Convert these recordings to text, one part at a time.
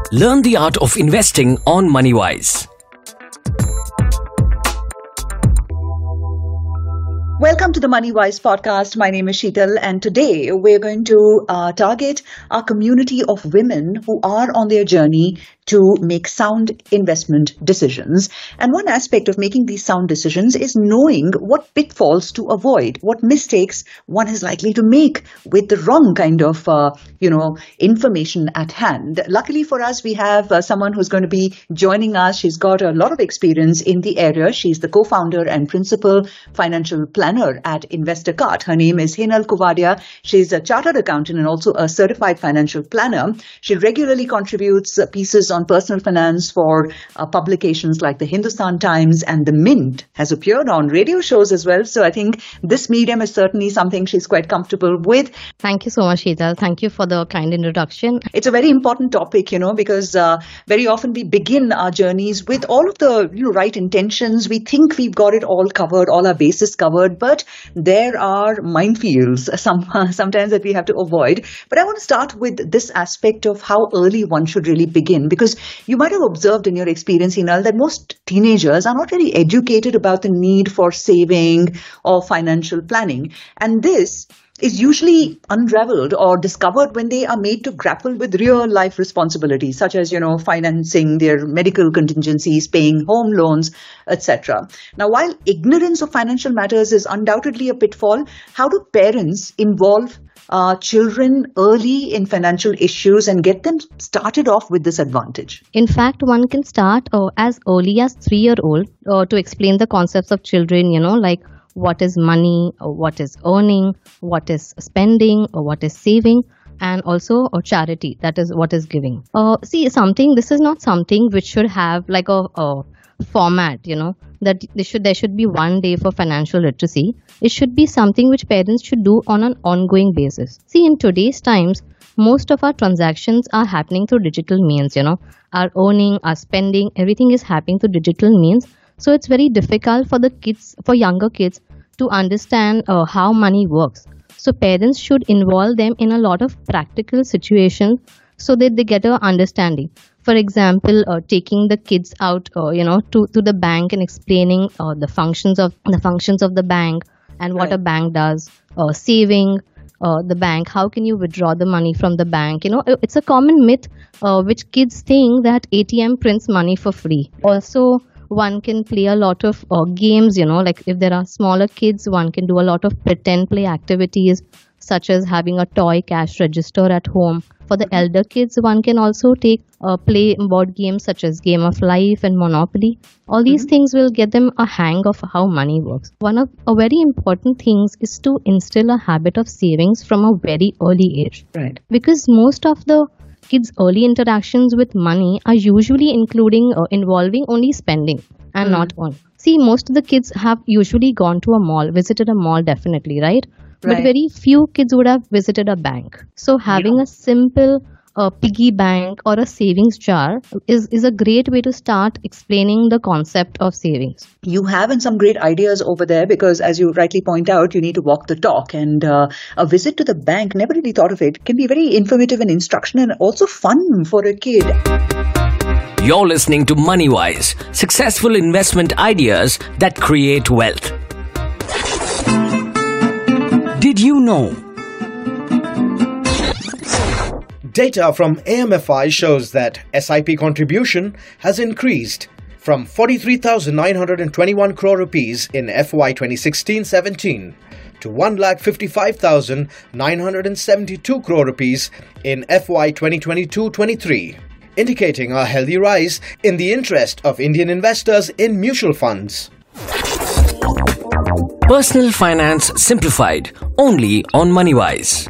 Learn the art of investing on MoneyWise. Welcome to the MoneyWise podcast. My name is Sheetal, and today we're going to target our community of women who are on their journey to make sound investment decisions. And one aspect of making these sound decisions is knowing what pitfalls to avoid, what mistakes one is likely to make with the wrong kind of, information at hand. Luckily for us, we have someone who's going to be joining us. She's got a lot of experience in the area. She's the co-founder and principal financial planner at InvestorKart. Her name is Hinal Kuvadia. She's a chartered accountant and also a certified financial planner. She regularly contributes pieces on personal finance for publications like the Hindustan Times, and the Mint has appeared on radio shows as well. So I think this medium is certainly something she's quite comfortable with. Thank you so much, Sheetal. Thank you for the kind introduction. It's a very important topic, because very often we begin our journeys with all of the right intentions. We think we've got it all covered, all our bases covered, but there are minefields sometimes that we have to avoid. But I want to start with this aspect of how early one should really begin, because you might have observed in your experience, Hinal, that most teenagers are not really educated about the need for saving or financial planning. And this is usually unraveled or discovered when they are made to grapple with real life responsibilities, such as, financing their medical contingencies, paying home loans, etc. Now, while ignorance of financial matters is undoubtedly a pitfall, how do parents involve children early in financial issues and get them started off with this advantage? In fact, one can start as early as 3-year-old to explain the concepts of children, like what is money, or what is earning, what is spending, or what is saving, and also charity, that is what is giving. This is not something which should have like a format, that there should be one day for financial literacy. It should be something which parents should do on an ongoing basis. See, in today's times, most of our transactions are happening through digital means, our earning, our spending, everything is happening through digital means. So it's very difficult for younger kids to understand how money works. So parents should involve them in a lot of practical situations so that they get an understanding. For example, taking the kids out, to the bank and explaining the functions of the bank and what a bank does. Saving the bank, how can you withdraw the money from the bank? It's a common myth which kids think that ATM prints money for free. Also, one can play a lot of games, like if there are smaller kids, one can do a lot of pretend play activities, such as having a toy cash register at home. For the elder kids, one can also play board games such as Game of Life and Monopoly. All these things will get them a hang of how money works. One of a very important things is to instill a habit of savings from a very early age. Right. Because most of the kids' early interactions with money are usually involving only spending and not on. See, most of the kids have usually gone to a mall, visited a mall definitely, right? But very few kids would have visited a bank. So having a simple piggy bank or a savings jar is a great way to start explaining the concept of savings. You have some great ideas over there, because as you rightly point out, you need to walk the talk, and a visit to the bank, never really thought of it, can be very informative and instructional and also fun for a kid. You're listening to MoneyWise, successful investment ideas that create wealth. Did you know? Data from AMFI shows that SIP contribution has increased from 43,921 crore rupees in FY 2016-17 to 1,55,972 crore rupees in FY 2022-23, indicating a healthy rise in the interest of Indian investors in mutual funds. Personal Finance Simplified, only on MoneyWise.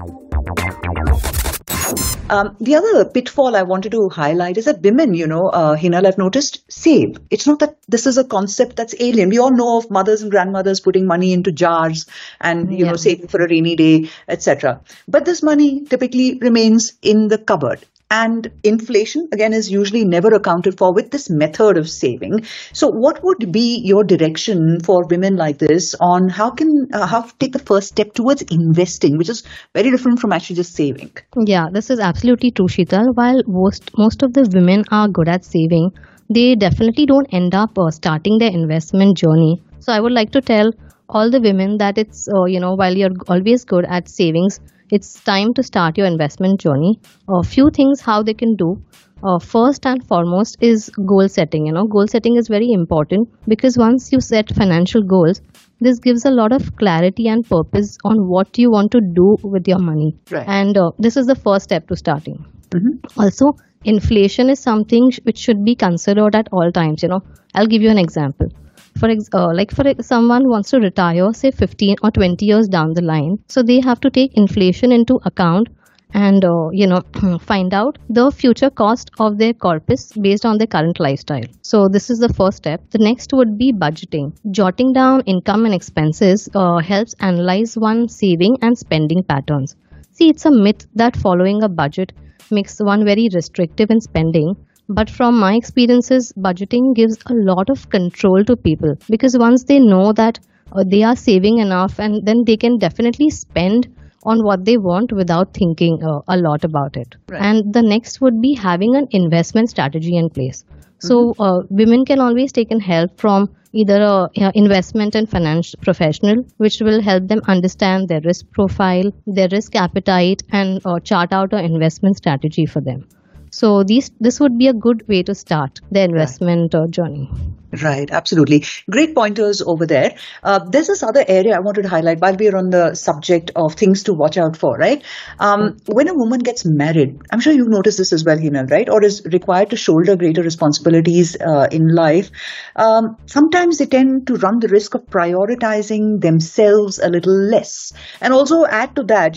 The other pitfall I wanted to highlight is that women, Hinal, I've noticed, save. It's not that this is a concept that's alien. We all know of mothers and grandmothers putting money into jars and, saving for a rainy day, etc. But this money typically remains in the cupboard. And inflation, again, is usually never accounted for with this method of saving. So what would be your direction for women like this on how to take the first step towards investing, which is very different from actually just saving? Yeah, this is absolutely true, Sheetal. While most of the women are good at saving, they definitely don't end up starting their investment journey. So I would like to tell all the women that it's while you're always good at savings, it's time to start your investment journey. A few things how they can do. First and foremost is goal setting. Goal setting is very important because once you set financial goals, this gives a lot of clarity and purpose on what you want to do with your money. Right. And this is the first step to starting. Mm-hmm. Also, inflation is something which should be considered at all times. I'll give you an example. For someone who wants to retire, say 15 or 20 years down the line, so they have to take inflation into account and find out the future cost of their corpus based on their current lifestyle. So this is the first step. The next would be budgeting. Jotting down income and expenses helps analyze one's saving and spending patterns. See, it's a myth that following a budget makes one very restrictive in spending. But from my experiences, budgeting gives a lot of control to people because once they know that they are saving enough, and then they can definitely spend on what they want without thinking a lot about it. Right. And the next would be having an investment strategy in place. So women can always take in help from either a investment and finance professional, which will help them understand their risk profile, their risk appetite, and chart out an investment strategy for them. So this would be a good way to start the investment journey. Right, absolutely. Great pointers over there. There's this other area I wanted to highlight while we're on the subject of things to watch out for, right? When a woman gets married, I'm sure you've noticed this as well, Hinal, right? Or is required to shoulder greater responsibilities in life. Sometimes they tend to run the risk of prioritizing themselves a little less. And also add to that,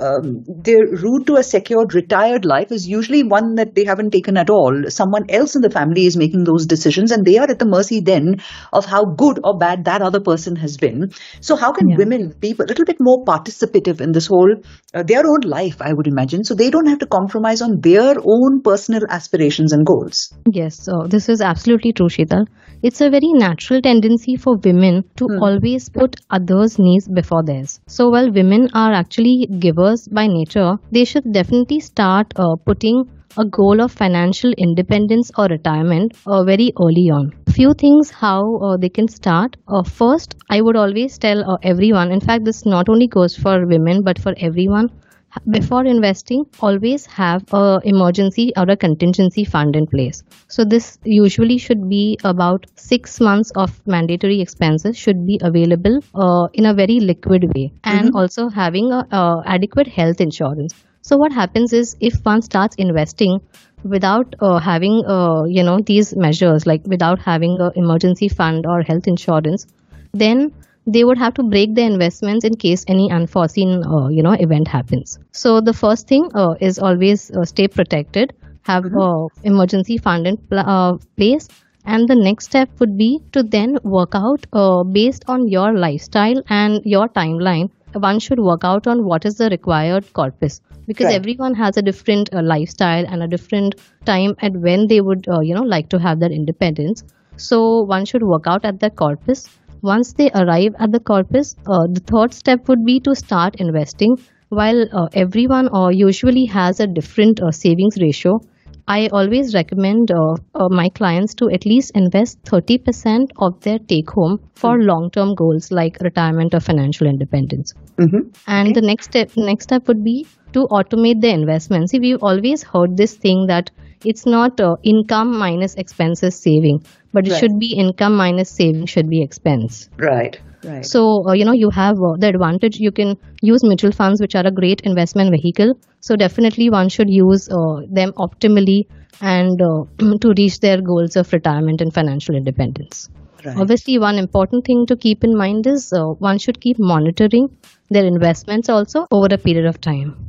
their route to a secured retired life is usually one that they haven't taken at all. Someone else in the family is making those decisions and they are at the mercy then of how good or bad that other person has been. So how can women be a little bit more participative in this whole, their own life, I would imagine, so they don't have to compromise on their own personal aspirations and goals? Yes, so this is absolutely true, Sheetal. It's a very natural tendency for women to always put others' needs before theirs. So while women are actually givers by nature, they should definitely start putting a goal of financial independence or retirement very early on. Few things how they can start. First, I would always tell everyone, in fact, this not only goes for women but for everyone, before investing, always have a emergency or a contingency fund in place. So this usually should be about 6 months of mandatory expenses should be available in a very liquid way, and also having adequate health insurance. So what happens is if one starts investing without having these measures, like without having an emergency fund or health insurance, then they would have to break their investments in case any unforeseen event happens. So the first thing is always stay protected, have emergency fund in place, and the next step would be to then work out based on your lifestyle and your timeline. One should work out on what is the required corpus, because everyone has a different lifestyle and a different time at when they would like to have their independence. So one should work out at that corpus. Once they arrive at the corpus, the third step would be to start investing. While everyone usually has a different savings ratio, I always recommend my clients to at least invest 30% of their take home for long-term goals like retirement or financial independence. And the next step would be to automate the investments. See, we've always heard this thing that it's not income minus expenses saving, but it should be income minus saving should be expense. Right. So, you have the advantage. You can use mutual funds, which are a great investment vehicle. So definitely one should use them optimally and to reach their goals of retirement and financial independence. Right. Obviously, one important thing to keep in mind is one should keep monitoring their investments also over a period of time.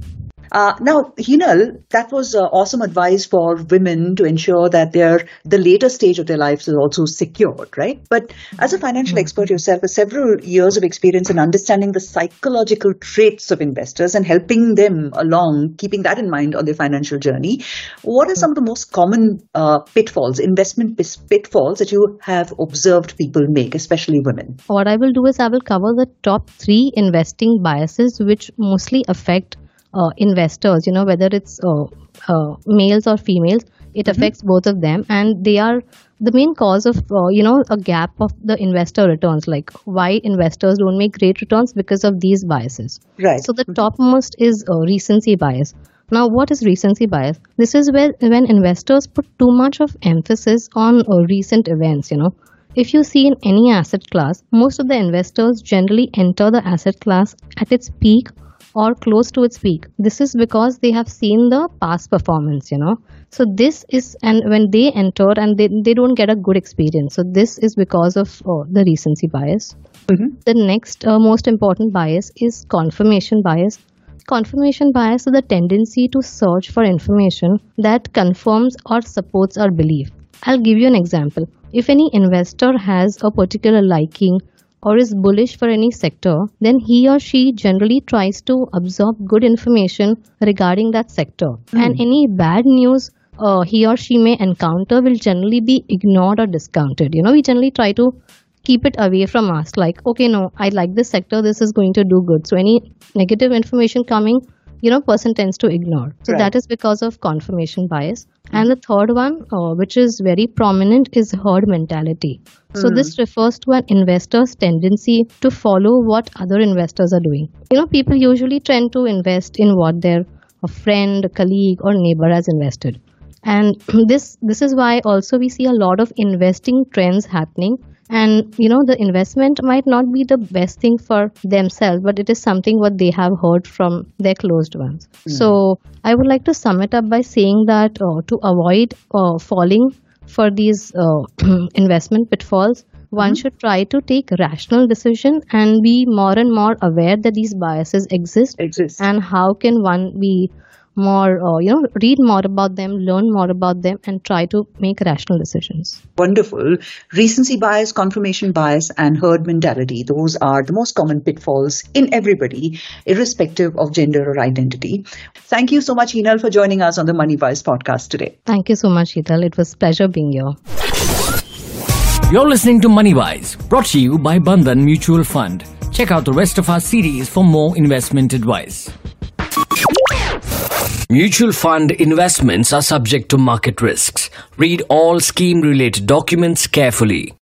Now, Hinal, that was awesome advice for women to ensure that the later stage of their lives is also secured, right? But as a financial expert yourself, with several years of experience in understanding the psychological traits of investors and helping them along, keeping that in mind on their financial journey, what are some of the most common pitfalls, investment pitfalls that you have observed people make, especially women? What I will do is I will cover the top 3 investing biases which mostly affect investors, whether it's males or females. It affects both of them, and they are the main cause of a gap of the investor returns, like why investors don't make great returns because of these biases. Right. So the topmost is recency bias. Now, what is recency bias? This is when investors put too much of emphasis on recent events. If you see in any asset class, most of the investors generally enter the asset class at its peak or close to its peak. This is because they have seen the past performance, So this is, and when they enter and they don't get a good experience. So this is because of the recency bias. The next most important bias is confirmation bias. Confirmation bias is the tendency to search for information that confirms or supports our belief. I'll give you an example. If any investor has a particular liking or is bullish for any sector, then he or she generally tries to absorb good information regarding that sector. And any bad news he or she may encounter will generally be ignored or discounted. We generally try to keep it away from us. Like, okay, no, I like this sector, this is going to do good. So any negative information coming, person tends to ignore. So that is because of confirmation bias. And the third one, which is very prominent, is herd mentality. So this refers to an investor's tendency to follow what other investors are doing. People usually tend to invest in what their friend, colleague, or neighbor has invested. And this is why also we see a lot of investing trends happening. And, the investment might not be the best thing for themselves, but it is something what they have heard from their closed ones. So I would like to sum it up by saying that to avoid falling for these investment pitfalls, one should try to take rational decision and be more and more aware that these biases exist. And how can one be more, read more about them, learn more about them, and try to make rational decisions. Wonderful. Recency bias, confirmation bias, and herd mentality. Those are the most common pitfalls in everybody, irrespective of gender or identity. Thank you so much, Hinal, for joining us on the MoneyWise podcast today. Thank you so much, Sheetal. It was a pleasure being here. You're listening to MoneyWise, brought to you by Bandhan Mutual Fund. Check out the rest of our series for more investment advice. Mutual fund investments are subject to market risks. Read all scheme-related documents carefully.